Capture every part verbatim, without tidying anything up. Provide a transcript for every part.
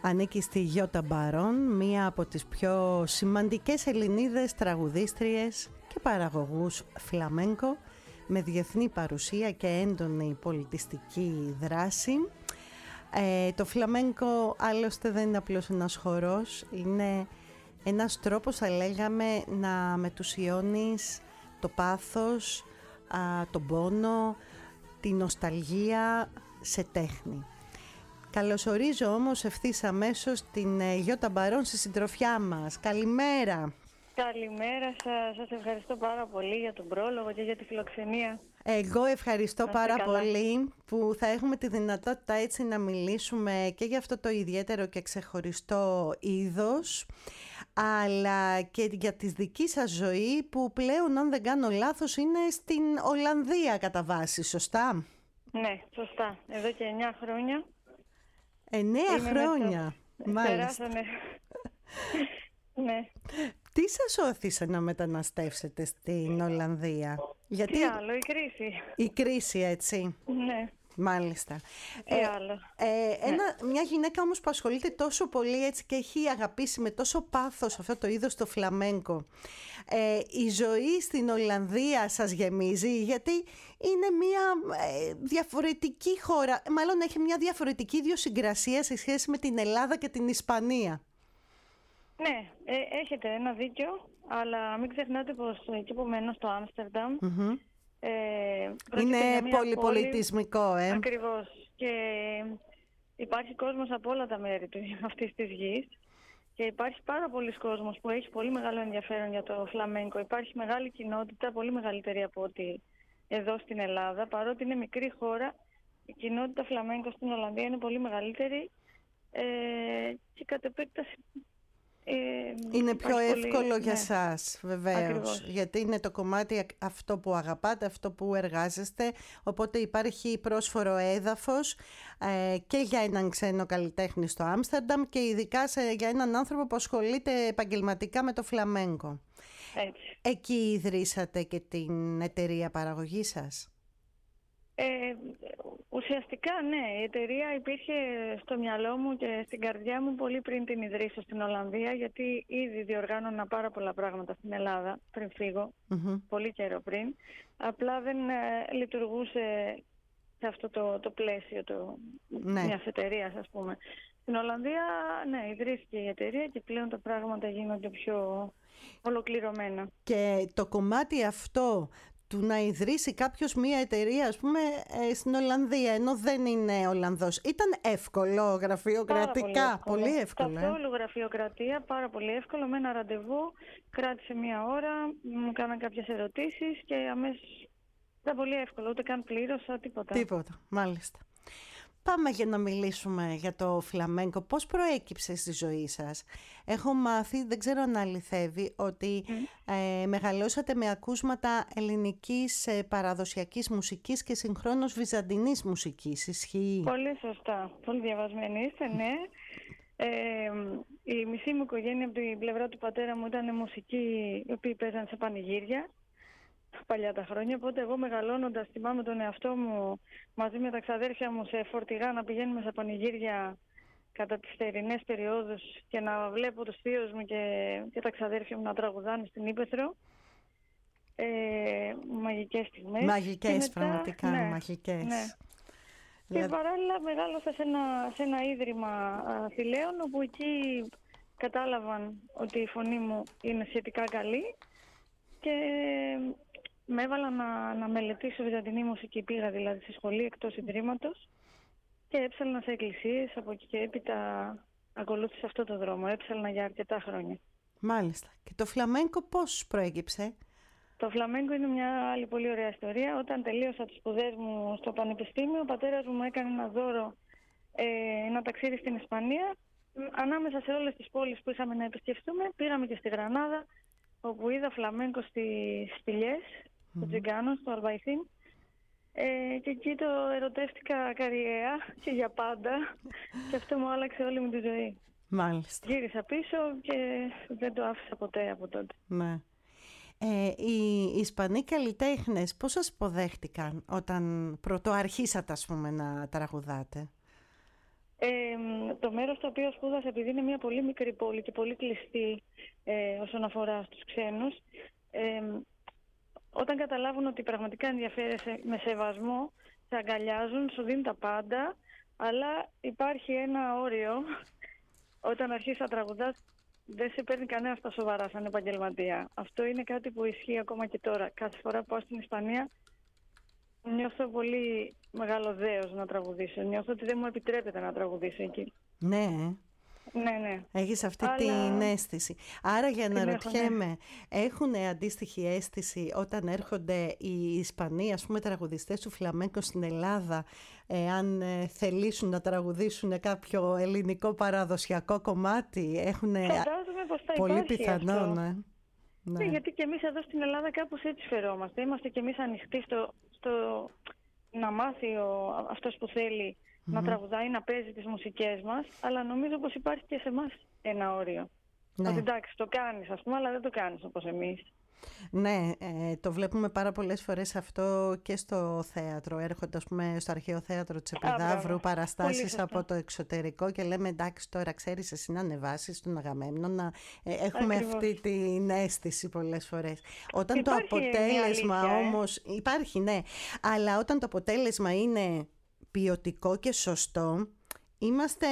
Ανήκει στη Γιώτα Μπαρόν, μία από τις πιο σημαντικές Ελληνίδες τραγουδίστριες και παραγωγούς φλαμέγκο, με διεθνή παρουσία και έντονη πολιτιστική δράση. Ε, το φλαμέγκο άλλωστε δεν είναι απλώς ένας χορός, είναι ένας τρόπος, θα λέγαμε, να μετουσιώνεις το πάθος, α, τον πόνο, την νοσταλγία σε τέχνη. Καλωσορίζω όμως ευθύς αμέσως την Γιώτα Μπαρόν στη συντροφιά μας. Καλημέρα. Καλημέρα σας. Σας ευχαριστώ πάρα πολύ για τον πρόλογο και για τη φιλοξενία. Εγώ ευχαριστώ πάρα καλά. πολύ που θα έχουμε τη δυνατότητα έτσι να μιλήσουμε και για αυτό το ιδιαίτερο και ξεχωριστό είδος, αλλά και για τη δική σας ζωή που πλέον, αν δεν κάνω λάθος, είναι στην Ολλανδία κατά βάση, σωστά? Ναι, σωστά. Εδώ και εννιά χρόνια. Εννέα χρόνια, το... μάλιστα. Περάσανε. Ναι. Τι σας όθησε να μεταναστεύσετε στην Ολλανδία? Γιατί... Τι άλλο, η κρίση. Η κρίση, έτσι. Ναι. Μάλιστα. Τι ε, άλλο. Ε, ναι. ένα, μια γυναίκα όμως που ασχολείται τόσο πολύ έτσι και έχει αγαπήσει με τόσο πάθος αυτό το είδος το φλαμέγκο. Ε, η ζωή στην Ολλανδία σας γεμίζει? Γιατί είναι μια ε, διαφορετική χώρα, μάλλον έχει μια διαφορετική ιδιοσυγκρασία σε σχέση με την Ελλάδα και την Ισπανία. Ναι, ε, έχετε ένα δίκιο, αλλά μην ξεχνάτε πως εκεί που μένω στο Άμστερνταμ, Mm-hmm. ε, είναι πολυπολιτισμικό, πόλη, ε. Ακριβώς. Και υπάρχει κόσμος από όλα τα μέρη του, αυτής της γης. Και υπάρχει πάρα πολλοί κόσμος που έχει πολύ μεγάλο ενδιαφέρον για το φλαμέγκο. Υπάρχει μεγάλη κοινότητα, πολύ μεγαλύτερη από ό,τι εδώ στην Ελλάδα. Παρότι είναι μικρή χώρα, η κοινότητα φλαμέγκο στην Ολλανδία είναι πολύ μεγαλύτερη ε, και κατ' επέκταση ε, είναι πιο εύκολο πολύ, για ναι. σας, βεβαίως. Ακριβώς. Γιατί είναι το κομμάτι αυτό που αγαπάτε, αυτό που εργάζεστε, οπότε υπάρχει πρόσφορο έδαφος ε, και για έναν ξένο καλλιτέχνη στο Άμστερνταμ και ειδικά σε, για έναν άνθρωπο που ασχολείται επαγγελματικά με το φλαμέγκο. Έτσι. Εκεί ιδρύσατε και την εταιρεία παραγωγής σας? Ε, ουσιαστικά ναι, η εταιρεία υπήρχε στο μυαλό μου και στην καρδιά μου πολύ πριν την ιδρύσω στην Ολλανδία, γιατί ήδη διοργάνωνα πάρα πολλά πράγματα στην Ελλάδα πριν φύγω, mm-hmm. πολύ καιρό πριν. Απλά δεν ε, λειτουργούσε σε αυτό το, το πλαίσιο το, ναι. μιας εταιρείας, ας πούμε. Στην Ολλανδία, ναι, ιδρύθηκε η εταιρεία και πλέον τα πράγματα γίνονται πιο ολοκληρωμένα. Και το κομμάτι αυτό του να ιδρύσει κάποιος μία εταιρεία, ας πούμε, ε, στην Ολλανδία, ενώ δεν είναι Ολλανδός, ήταν εύκολο γραφειοκρατικά? Πολύ εύκολο. Πολύ εύκολο. Καθόλου ε? γραφειοκρατία, πάρα πολύ εύκολο. Με ένα ραντεβού, κράτησε μία ώρα, μου κάναν κάποιες ερωτήσεις και αμέσως ήταν πολύ εύκολο, ούτε καν πλήρωσα, τίποτα. Τίποτα, μάλιστα. Πάμε για να μιλήσουμε για το φλαμέγκο. Πώς προέκυψε στη ζωή σας? Έχω μάθει, δεν ξέρω αν αληθεύει, ότι mm. ε, μεγαλώσατε με ακούσματα ελληνικής ε, παραδοσιακής μουσικής και συγχρόνως βυζαντινής μουσικής. Ισχύει? Πολύ σωστά. Πολύ διαβασμένοι είστε, ναι. Ε, η μισή μου οικογένεια από την πλευρά του πατέρα μου ήταν μουσικοί, οι οποίοι παίζαν σε πανηγύρια παλιά τα χρόνια, οπότε εγώ μεγαλώνοντας θυμάμαι τον εαυτό μου μαζί με τα ξαδέρφια μου σε φορτηγά να πηγαίνουμε σε πανηγύρια κατά τις θερινές περιόδους και να βλέπω τους θείους μου και, και τα ξαδέρφια μου να τραγουδάνε στην Ύπαιθρο. Ε, μαγικές στιγμές. Μαγικές, μετά, πραγματικά, ναι, μαγικές. Ναι. Δηλαδή... Και παράλληλα μεγάλωσα σε ένα, σε ένα ίδρυμα θηλαίων, όπου εκεί κατάλαβαν ότι η φωνή μου είναι σχετικά καλή και με έβαλα να, να μελετήσω βυζαντινή μουσική. Πήγα δηλαδή στη σχολή εκτός ιδρύματος και έψαλνα σε εκκλησίες. Από εκεί και έπειτα ακολούθησα αυτό το δρόμο. Έψαλνα για αρκετά χρόνια. Μάλιστα. Και το φλαμέγκο πώς προέκυψε? Το φλαμέγκο είναι μια άλλη πολύ ωραία ιστορία. Όταν τελείωσα τις σπουδές μου στο πανεπιστήμιο, ο πατέρας μου έκανε ένα δώρο, ε, ένα ταξίδι στην Ισπανία. Ανάμεσα σε όλες τις πόλεις που είχαμε να επισκεφτούμε, πήγαμε και στη Γρανάδα, όπου είδα φλαμέγκο στις σπηλιές, mm-hmm. στο Τζιγκάνο, στο Αλβαϊθίν. Ε, και εκεί το ερωτεύτηκα καριέρα και για πάντα. Και αυτό μου άλλαξε όλη μου τη ζωή. Μάλιστα. Γύρισα πίσω και δεν το άφησα ποτέ από τότε. Ναι. Ε, οι Ισπανοί καλλιτέχνες πώς σας υποδέχτηκαν όταν πρωτοαρχίσατε, ας πούμε, να τραγουδάτε? Ε, το μέρος το οποίο σπούδασα, επειδή είναι μια πολύ μικρή πόλη και πολύ κλειστή ε, όσον αφορά στους ξένους, ε, όταν καταλάβουν ότι πραγματικά ενδιαφέρεσαι, με σεβασμό, σε αγκαλιάζουν, σου δίνουν τα πάντα, αλλά υπάρχει ένα όριο. Όταν αρχίσεις να τραγουδάς, δεν σε παίρνει κανένα στα σοβαρά σαν επαγγελματία. Αυτό είναι κάτι που ισχύει ακόμα και τώρα. Κάθε φορά που πάω στην Ισπανία, νιώθω πολύ μεγάλο δέος να τραγουδήσω. Νιώθω ότι δεν μου επιτρέπεται να τραγουδήσω εκεί. Ναι. Ναι, ναι. Έχεις αυτή Αλλά... την αίσθηση. Άρα για να έχω, ρωτιέμαι, ναι. έχουν αντίστοιχη αίσθηση όταν έρχονται οι Ισπανοί, ας πούμε, τραγουδιστές του φλαμέγκο στην Ελλάδα, ε, αν ε, θελήσουν να τραγουδήσουν κάποιο ελληνικό παραδοσιακό κομμάτι, έχουν Φαντάζομαι πως θα πολύ υπάρχει πιθανό, αυτό. ναι. Ναι. Ναι, γιατί και εμείς εδώ στην Ελλάδα κάπως έτσι φερόμαστε. Είμαστε και εμείς ανοιχτοί στο, στο να μάθει ο, αυτός που θέλει mm-hmm. να τραγουδάει, να παίζει τις μουσικές μας, αλλά νομίζω πως υπάρχει και σε εμάς ένα όριο. Ναι. Ότι εντάξει, το κάνεις ας πούμε, αλλά δεν το κάνεις όπως εμείς. Ναι, ε, το βλέπουμε πάρα πολλές φορές αυτό και στο θέατρο. Έρχονται, ας πούμε, στο Αρχαίο Θέατρο της Επιδαύρου παραστάσεις από το εξωτερικό και λέμε εντάξει, τώρα ξέρεις εσύ να ανεβάσεις τον Αγαμέμνονα. Ε, έχουμε Ακριβώς. αυτή την αίσθηση πολλές φορές. Όταν υπάρχει το αποτέλεσμα αλήθεια, όμως... Ε? Υπάρχει, ναι. Αλλά όταν το αποτέλεσμα είναι ποιοτικό και σωστό, είμαστε...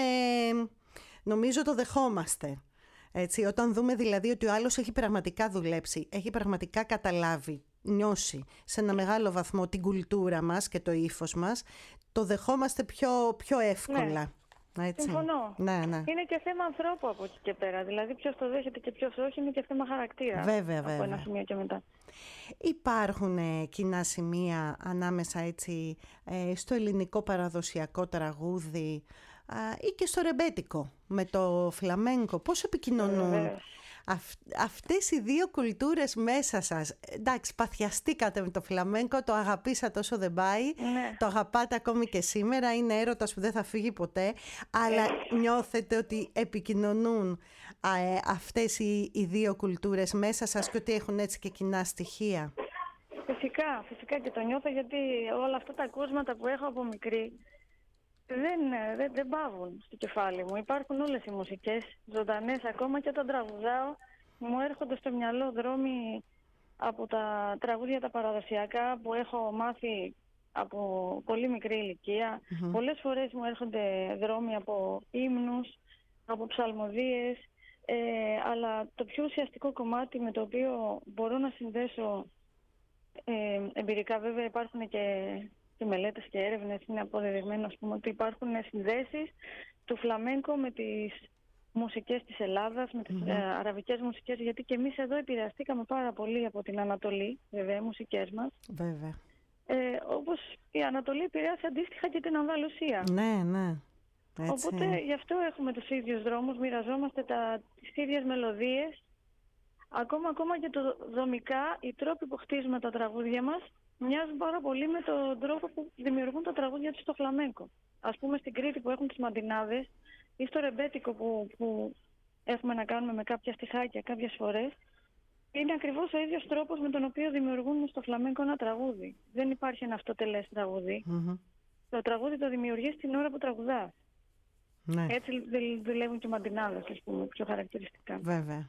Νομίζω το δεχόμαστε. Έτσι, όταν δούμε δηλαδή ότι ο άλλος έχει πραγματικά δουλέψει, έχει πραγματικά καταλάβει, νιώσει σε ένα μεγάλο βαθμό την κουλτούρα μας και το ύφος μας, το δεχόμαστε πιο, πιο εύκολα. Ναι. Έτσι. Συμφωνώ. Ναι, ναι. Είναι και θέμα ανθρώπου από εκεί και πέρα. Δηλαδή ποιος το δέχεται και ποιος όχι, είναι και θέμα χαρακτήρα. Βέβαια, από βέβαια. ένα σημείο και μετά. Υπάρχουν ε, κοινά σημεία ανάμεσα έτσι, ε, στο ελληνικό παραδοσιακό τραγούδι ή και στο ρεμπέτικο με το φλαμέγκο? Πώς επικοινωνούν ε, Αυ, αυτές οι δύο κουλτούρες μέσα σας? Εντάξει, παθιαστήκατε με το φλαμέγκο, το αγαπήσατε όσο δεν πάει, ναι. το αγαπάτε ακόμη και σήμερα, είναι έρωτας που δεν θα φύγει ποτέ, αλλά ε. νιώθετε ότι επικοινωνούν α, ε, αυτές οι, οι δύο κουλτούρες μέσα σας και ότι έχουν έτσι και κοινά στοιχεία? Φυσικά, φυσικά και το νιώθω, γιατί όλα αυτά τα ακούσματα που έχω από μικρή Δεν, δεν, δεν πάβουν στο κεφάλι μου. Υπάρχουν όλες οι μουσικές ζωντανές. Ακόμα και όταν τραγουδάω μου έρχονται στο μυαλό δρόμοι από τα τραγούδια τα παραδοσιακά που έχω μάθει από πολύ μικρή ηλικία. Mm-hmm. Πολλές φορές μου έρχονται δρόμοι από ύμνους, από ψαλμοδίες, ε, αλλά το πιο ουσιαστικό κομμάτι με το οποίο μπορώ να συνδέσω ε, εμπειρικά, βέβαια υπάρχουν και και μελέτες και έρευνες, είναι αποδεδειγμένο ας πούμε, ότι υπάρχουν συνδέσεις του φλαμέγκο με τις μουσικές της Ελλάδας, με τις mm-hmm. ε, αραβικές μουσικές, γιατί και εμείς εδώ επηρεαστήκαμε πάρα πολύ από την Ανατολή, βέβαια, οι μουσικές μας. Βέβαια. Ε, όπως η Ανατολή επηρεάσει αντίστοιχα και την Ανδαλουσία. Ναι, ναι. Έτσι. Οπότε γι' αυτό έχουμε τους ίδιους δρόμους, μοιραζόμαστε τα, τις ίδιες μελωδίες. Ακόμα, ακόμα και το δομικά, οι τρόποι που χτίζουμε τα τραγούδια μας μοιάζουν πάρα πολύ με τον τρόπο που δημιουργούν τα τραγούδια τους στο φλαμέγκο. Ας πούμε στην Κρήτη που έχουν τις μαντινάδες ή στο ρεμπέτικο που, που έχουμε να κάνουμε με κάποια στιχάκια κάποιες φορές, είναι ακριβώς ο ίδιος τρόπος με τον οποίο δημιουργούν στο φλαμέγκο ένα τραγούδι. Δεν υπάρχει ένα αυτοτελές τραγούδι. Mm-hmm. Το τραγούδι το δημιουργείς την ώρα που τραγουδάς. Ναι. Έτσι δουλεύουν και οι μαντινάδες, ας πούμε, πιο χαρακτηριστικά. Βέβαια.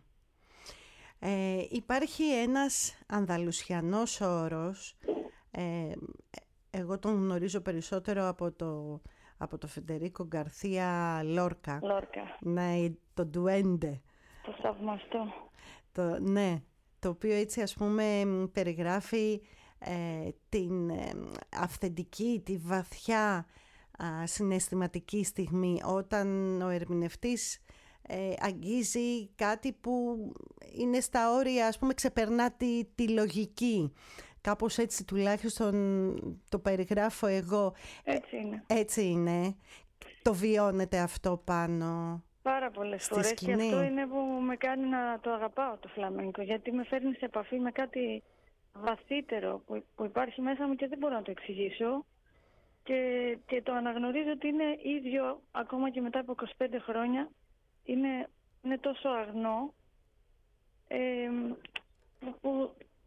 Ε, υπάρχει ένας ανδαλουσιανός όρος, ε, εγώ τον γνωρίζω περισσότερο από το, από το Φεντερίκο Γκαρθία Λόρκα. Λόρκα. Ναι, το ντουέντε. Το θαυμαστό. Το, ναι, το οποίο έτσι ας πούμε περιγράφει ε, την ε, αυθεντική, τη βαθιά α, συναισθηματική στιγμή όταν ο ερμηνευτής Ε, αγγίζει κάτι που είναι στα όρια, ας πούμε, ξεπερνά τη, τη λογική. Κάπως έτσι τουλάχιστον το περιγράφω εγώ. Έτσι είναι. Ε, έτσι είναι. Το βιώνετε αυτό πάνω? Πάρα πολλές φορές σκηνή. Και αυτό είναι που με κάνει να το αγαπάω το φλαμέγκο, γιατί με φέρνει σε επαφή με κάτι βαθύτερο που, που υπάρχει μέσα μου και δεν μπορώ να το εξηγήσω. Και, και το αναγνωρίζω ότι είναι ίδιο ακόμα και μετά από είκοσι πέντε χρόνια. Είναι, είναι τόσο αγνό ε, που, που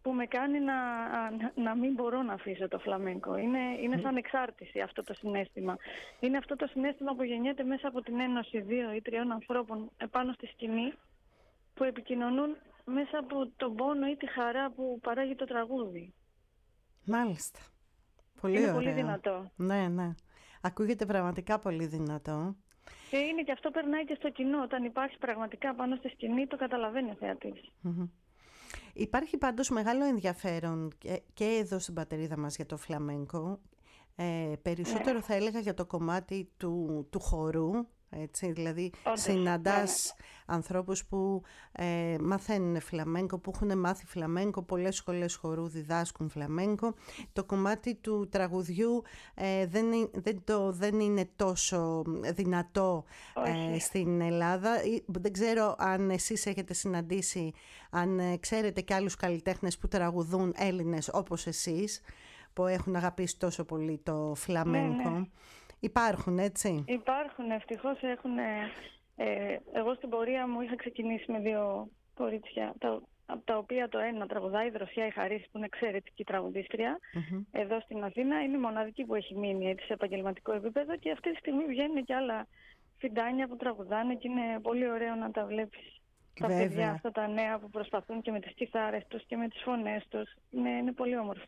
που με κάνει να, να, να μην μπορώ να αφήσω το φλαμέγκο. Είναι, είναι σαν εξάρτηση αυτό το συναίσθημα. Είναι αυτό το συναίσθημα που γεννιέται μέσα από την ένωση δύο ή τριών ανθρώπων επάνω στη σκηνή, που επικοινωνούν μέσα από τον πόνο ή τη χαρά που παράγει το τραγούδι. Μάλιστα. Πολύ είναι ωραίο. πολύ δυνατό. Ναι, ναι. Ακούγεται πραγματικά πολύ δυνατό. Και είναι και αυτό περνάει και στο κοινό. Όταν υπάρχει πραγματικά πάνω στη σκηνή, το καταλαβαίνει ο θεατής. Mm-hmm. Υπάρχει πάντως μεγάλο ενδιαφέρον και, και εδώ στην πατρίδα μας για το φλαμέγκο. Ε, περισσότερο yeah. θα έλεγα για το κομμάτι του, του χορού. Έτσι, δηλαδή Όντως, συναντάς ναι, ναι. ανθρώπους που ε, μαθαίνουν φλαμέγκο, που έχουν μάθει φλαμέγκο, πολλές σχολές χορού διδάσκουν φλαμέγκο. Το κομμάτι του τραγουδιού ε, δεν, δεν, το, δεν είναι τόσο δυνατό ε, στην Ελλάδα. Δεν ξέρω αν εσείς έχετε συναντήσει, αν ε, ξέρετε και άλλους καλλιτέχνες που τραγουδούν Έλληνες όπως εσείς, που έχουν αγαπήσει τόσο πολύ το φλαμέγκο. Ναι, ναι. Υπάρχουν, έτσι. Υπάρχουν, ευτυχώς έχουν. Ε, εγώ στην πορεία μου είχα ξεκινήσει με δύο κορίτσια, τα, από τα οποία το ένα τραγουδάει η Δροσιά η Χαρίση, που είναι εξαιρετική τραγουδίστρια, mm-hmm. εδώ στην Αθήνα. Είναι η μοναδική που έχει μείνει έτσι, σε επαγγελματικό επίπεδο, και αυτή τη στιγμή βγαίνουν και άλλα φιντάνια που τραγουδάνε και είναι πολύ ωραίο να τα βλέπεις. Τα Βέβαια. παιδιά αυτά τα νέα που προσπαθούν και με τις κιθάρες τους και με τις φωνές τους. Είναι, είναι πολύ όμορφο.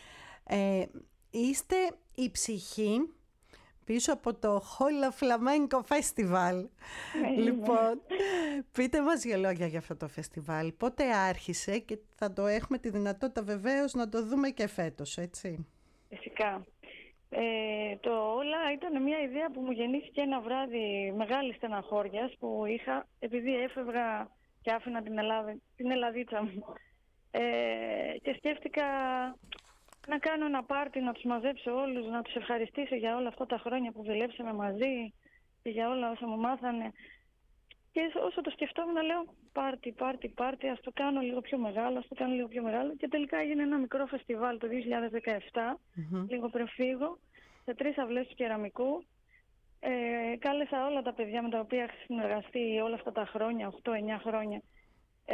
Ε, είστε η ψυχή πίσω από το Hola Flamenco Festival. Λοιπόν, πείτε μας δύο λόγια για αυτό το φεστιβάλ. Πότε άρχισε και θα το έχουμε τη δυνατότητα βεβαίως να το δούμε και φέτος, έτσι. Φυσικά. Ε, το όλα ήταν μια ιδέα που μου γεννήθηκε ένα βράδυ μεγάλης στεναχώριας που είχα, επειδή έφευγα και άφηνα την, Ελλάδα, την Ελλαδίτσα μου. Ε, και σκέφτηκα να κάνω ένα πάρτι, να τους μαζέψω όλους, να τους ευχαριστήσω για όλα αυτά τα χρόνια που δουλέψαμε μαζί και για όλα όσα μου μάθανε. Και όσο το σκεφτόμουν, λέω πάρτι, πάρτι, πάρτι, ας το κάνω λίγο πιο μεγάλο, ας το κάνω λίγο πιο μεγάλο. Και τελικά έγινε ένα μικρό φεστιβάλ το δύο χιλιάδες δεκαεπτά, mm-hmm. λίγο πριν φύγω, σε τρεις αυλές του κεραμικού. Ε, κάλεσα όλα τα παιδιά με τα οποία έχω συνεργαστεί όλα αυτά τα χρόνια, οκτώ εννιά χρόνια. Ε,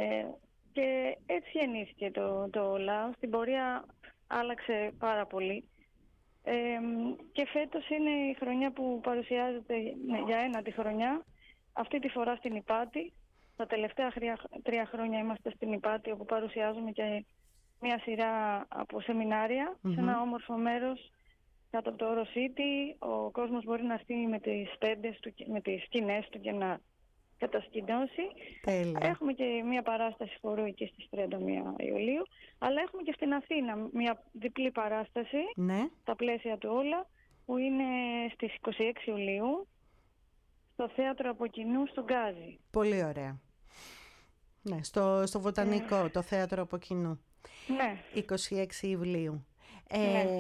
και έτσι γεννήθηκε το, το όλα. Στην πορεία άλλαξε πάρα πολύ. Ε, και φέτος είναι η χρονιά που παρουσιάζεται, ναι, για ένατη χρονιά, αυτή τη φορά στην Ηπάτη. Τα τελευταία τρία χρόνια είμαστε στην Ηπάτη, όπου παρουσιάζουμε και μια σειρά από σεμινάρια mm-hmm. σε ένα όμορφο μέρος κάτω από το Oro City. Ο κόσμος μπορεί να έρθει με τις τέντες του, με τις σκηνές του και να κατασκηνώσει. Τέλεια. Έχουμε και μια παράσταση χορού εκεί στις τριάντα μία Ιουλίου, αλλά έχουμε και στην Αθήνα μια διπλή παράσταση, ναι. τα πλαίσια του όλα, που είναι στις είκοσι έξι Ιουλίου στο Θέατρο Από Κοινού στον Γκάζι. Πολύ ωραία. Ναι, στο, στο Βοτανικό, ε... το Θέατρο Από Κοινού. Ναι. είκοσι έξι Ιουλίου. Ε, ναι.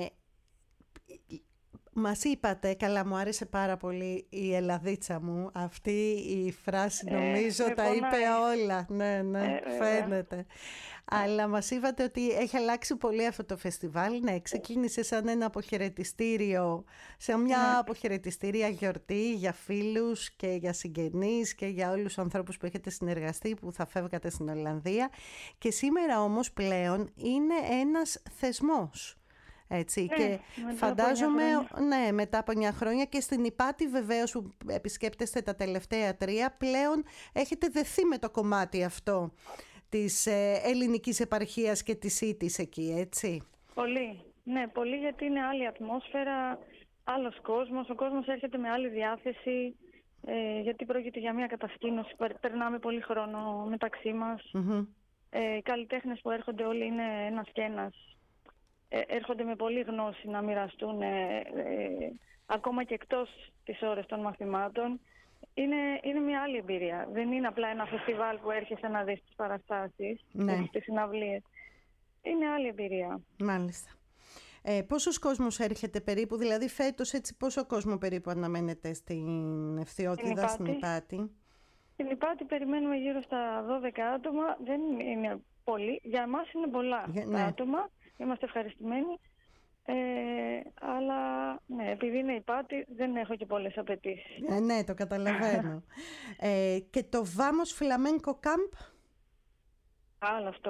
Μας είπατε, καλά, μου άρεσε πάρα πολύ η Ελλαδίτσα μου. Αυτή η φράση νομίζω ε, τα είπε όλα. Ναι, ναι, ε, φαίνεται. Αλλά μας είπατε ότι έχει αλλάξει πολύ αυτό το φεστιβάλ. Ναι, ξεκίνησε σαν ένα αποχαιρετιστήριο, σε μια ναι. αποχαιρετιστήρια γιορτή για φίλους και για συγγενείς και για όλους τους ανθρώπους που έχετε συνεργαστεί, που θα φεύγατε στην Ολλανδία. Και σήμερα όμως πλέον είναι ένας θεσμός. Έτσι, ναι, και φαντάζομαι, ναι, μετά από εννιά χρόνια, και στην Ηπάτη βεβαίως που επισκέπτεστε τα τελευταία τρία, πλέον έχετε δεθεί με το κομμάτι αυτό της ε, ελληνικής επαρχίας και της ήτης εκεί, έτσι. Πολύ, ναι, πολύ, γιατί είναι άλλη ατμόσφαιρα, άλλος κόσμος, ο κόσμος έρχεται με άλλη διάθεση, ε, γιατί πρόκειται για μια κατασκήνωση, περνάμε πολύ χρόνο μεταξύ μας. Mm-hmm. Ε, οι καλλιτέχνες που έρχονται όλοι είναι ένας και ένας. Ε, έρχονται με πολλή γνώση να μοιραστούν ε, ε, ακόμα και εκτός τις ώρες των μαθημάτων. Είναι, είναι μια άλλη εμπειρία. Δεν είναι απλά ένα φεστιβάλ που έρχεσαι να δεις τις παραστάσεις, ναι. τις συναυλίες. Είναι άλλη εμπειρία. Μάλιστα. Ε, πόσος κόσμος έρχεται περίπου, δηλαδή φέτος, έτσι, πόσο κόσμο περίπου αναμένεται στην Ευθυότητα, στην Ηπάτη? Στην Ηπάτη περιμένουμε γύρω στα δώδεκα άτομα. Δεν είναι πολύ. Για εμάς είναι πολλά Για, ναι. άτομα. Είμαστε ευχαριστημένοι, ε, αλλά ναι, επειδή είναι Ηπάτη δεν έχω και πολλές απαιτήσεις. Ε, ναι, το καταλαβαίνω. ε, και το Vamos Flamenco Camp? Άλλο αυτό.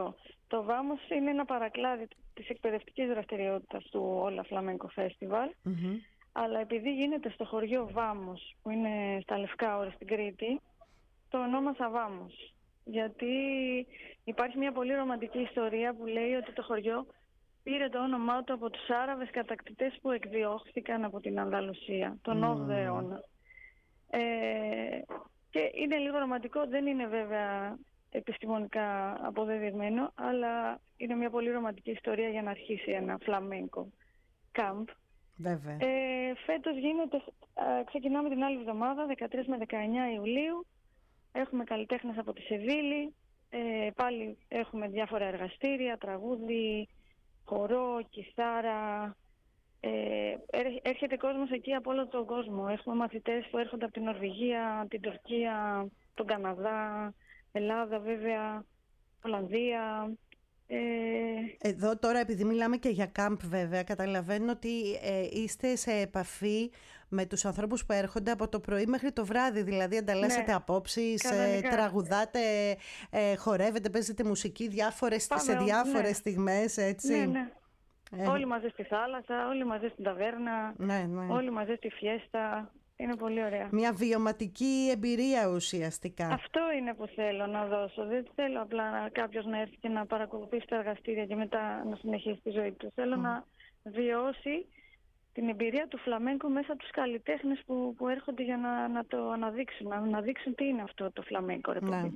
Το Βάμος είναι ένα παρακλάδι της εκπαιδευτικής δραστηριότητας του Όλα Φλαμέγκο Φέστιβαλ. Mm-hmm. Αλλά επειδή γίνεται στο χωριό Βάμος, που είναι στα Λευκά Όρη στην Κρήτη, το ονόμασα Βάμος. Γιατί υπάρχει μια πολύ ρομαντική ιστορία που λέει ότι το χωριό πήρε το όνομά του από τους Άραβες κατακτητές που εκδιώχθηκαν από την Ανδαλουσία τον mm. όγδοο αιώνα. Ε, και είναι λίγο ρομαντικό, δεν είναι βέβαια επιστημονικά αποδεδειγμένο, αλλά είναι μια πολύ ρομαντική ιστορία για να αρχίσει ένα φλαμέγκο κάμπ. Βέβαια. Ε, φέτος γίνεται, ε, ξεκινάμε την άλλη εβδομάδα, δεκατρείς με δεκαεννιά Ιουλίου. Έχουμε καλλιτέχνες από τη Σεβίλη, ε, πάλι έχουμε διάφορα εργαστήρια, τραγούδι, χορό, κιθάρα. Ε, έρχεται κόσμος εκεί από όλο τον κόσμο. Έχουμε μαθητές που έρχονται από την Νορβηγία, την Τουρκία, τον Καναδά, Ελλάδα βέβαια, Ολλανδία. Ε... Εδώ τώρα, επειδή μιλάμε και για κάμπ βέβαια, καταλαβαίνω ότι ε, είστε σε επαφή με τους ανθρώπους που έρχονται από το πρωί μέχρι το βράδυ, δηλαδή ανταλλάσσετε ναι, απόψεις, ε, τραγουδάτε, ε, χορεύετε, παίζετε μουσική διάφορες, σε διάφορες ναι. στιγμές, έτσι. Ναι, ναι. Ε... Όλοι μαζί στη θάλασσα, όλοι μαζί στην ταβέρνα, ναι, ναι. όλοι μαζί στη φιέστα. Είναι πολύ ωραία. Μια βιωματική εμπειρία ουσιαστικά. Αυτό είναι που θέλω να δώσω. Δεν θέλω απλά κάποιος να έρθει και να παρακολουθήσει τα εργαστήρια και μετά να συνεχίσει τη ζωή του. Θέλω mm. να βιώσει την εμπειρία του φλαμέγκο μέσα από τους καλλιτέχνες που, που έρχονται για να, να το αναδείξουν. Να αναδείξουν τι είναι αυτό το φλαμέγκο. Ρε, ναι.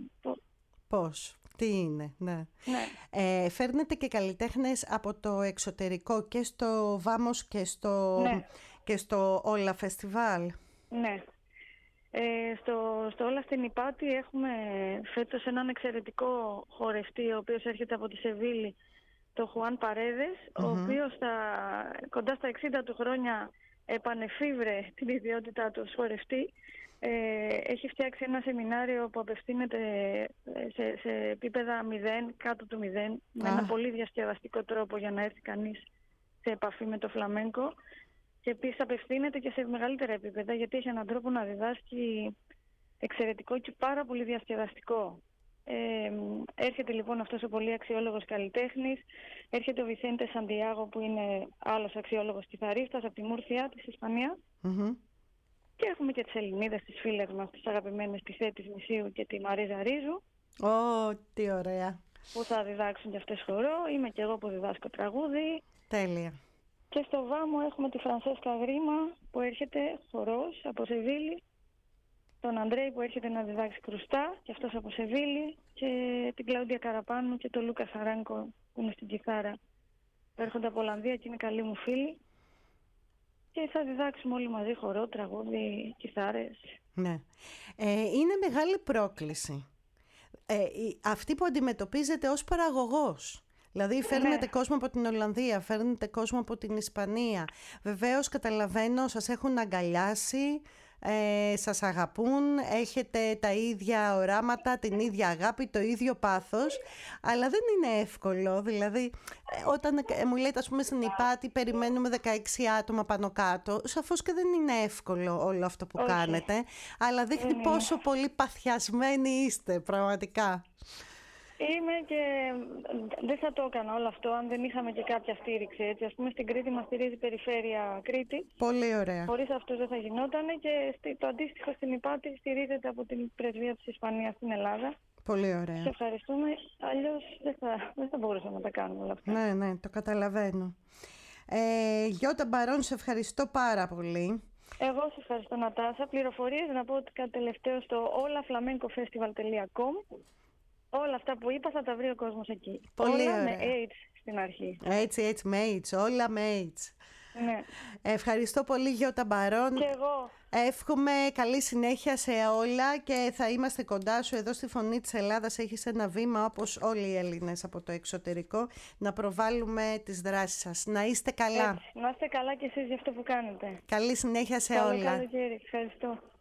Πώς, τι είναι. Ναι. Ναι. Ε, φέρνετε και καλλιτέχνες από το εξωτερικό και στο Βάμος και στο, ναι. και στο Όλα Φεστιβάλ. Ναι. Ε, στο, στο Όλα στην Ιπάτη έχουμε φέτος έναν εξαιρετικό χορευτή, ο οποίος έρχεται από τη Σεβίλη, το Χουάν Παρέδες, mm-hmm. ο οποίος στα, κοντά στα εξήντα του χρόνια επανεφίβρε την ιδιότητά του ως χορευτή. Ε, έχει φτιάξει ένα σεμινάριο που απευθύνεται σε, σε επίπεδα μηδέν, κάτω του μηδέν, ah. με ένα πολύ διασκεδαστικό τρόπο για να έρθει κανείς σε επαφή με το φλαμέγκο. Και επίσης απευθύνεται και σε μεγαλύτερα επίπεδα, γιατί έχει έναν τρόπο να διδάσκει εξαιρετικό και πάρα πολύ διασκεδαστικό. Ε, έρχεται λοιπόν αυτός ο πολύ αξιόλογος καλλιτέχνης, έρχεται ο Βισέντε Σαντιάγο που είναι άλλος αξιόλογος κιθαρίστας από τη Μούρθια της Ισπανίας mm-hmm. και έχουμε και τις Ελληνίδες, τις φίλες μας, τις αγαπημένες, τη Θέτης Μισίου και τη Μαρίζα Ρίζου. Ω, oh, τι ωραία! Που θα διδάξουν και αυτές χορό, είμαι και εγώ που διδάσκω τραγούδι. Τέλεια! Και στο Βάμο έχουμε τη Φρανσέσκα Γρίμα που έρχεται χορός από Σεβίλη, τον Αντρέη που έρχεται να διδάξει κρουστά και αυτός από Σεβίλη και την Κλαούντια Καραπάνου και τον Λούκα Σαράνκο που είναι στην κιθάρα. Έρχονται από Ολλανδία και είναι καλοί μου φίλοι και θα διδάξουμε όλοι μαζί χορό, τραγούδι, κιθάρες. Ναι. Ε, είναι μεγάλη πρόκληση ε, αυτή που αντιμετωπίζετε ως παραγωγός. Δηλαδή φέρνετε ναι. κόσμο από την Ολλανδία, φέρνετε κόσμο από την Ισπανία. Βεβαίως καταλαβαίνω, σας έχουν αγκαλιάσει, ε, σας αγαπούν, έχετε τα ίδια οράματα, την ίδια αγάπη, το ίδιο πάθος, αλλά δεν είναι εύκολο. Δηλαδή όταν ε, μου λέτε ας πούμε στην Ιπάτη περιμένουμε δεκαέξι άτομα πάνω κάτω, σαφώς και δεν είναι εύκολο όλο αυτό που Όχι. κάνετε, αλλά δείχνει mm. πόσο πολύ παθιασμένοι είστε πραγματικά. Είμαι και δεν θα το έκανα όλο αυτό αν δεν είχαμε και κάποια στήριξη. Έτσι. Ας πούμε στην Κρήτη μας στηρίζει η Περιφέρεια Κρήτη. Πολύ ωραία. Χωρίς αυτό δεν θα γινόταν και το αντίστοιχο στην Ιπάτη στηρίζεται από την Πρεσβεία της Ισπανίας στην Ελλάδα. Πολύ ωραία. Σε ευχαριστούμε. Αλλιώς δεν θα, δεν θα μπορούσαμε να τα κάνουμε όλα αυτά. Ναι, ναι, το καταλαβαίνω. Ε, Γιώτα Μπαρών, σε ευχαριστώ πάρα πολύ. Εγώ σε ευχαριστώ Νατάσα. Πληροφορίες να πω ότι κάτι τελευταίο στο όλα φλαμέγκο φεστιβάλ τελεία κομ. Όλα αυτά που είπα θα τα βρει ο κόσμος εκεί. Πολύ όλα ωραία. Με H στην αρχή. Έτσι, έτσι, με H. Όλα με H. Ναι. Ευχαριστώ πολύ Γιώτα Μπαρών. Και εγώ. Εύχομαι καλή συνέχεια σε όλα και θα είμαστε κοντά σου εδώ στη Φωνή της Ελλάδας. Έχεις ένα βήμα όπως όλοι οι Έλληνες από το εξωτερικό να προβάλλουμε τις δράσεις σας. Να είστε καλά. Έτσι. Να είστε καλά κι εσείς για αυτό που κάνετε. Καλή συνέχεια σε Καλό όλα. καλοκαίρι. Ευχαριστώ.